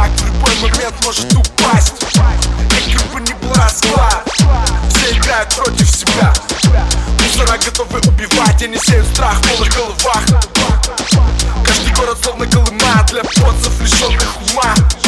враг в любой момент может упасть. Каким бы ни был расклад, все играют против себя. Мусора готовы убивать, они сеют страх в полных головах. Каждый город словно Колыма для поцев, лишенных ума.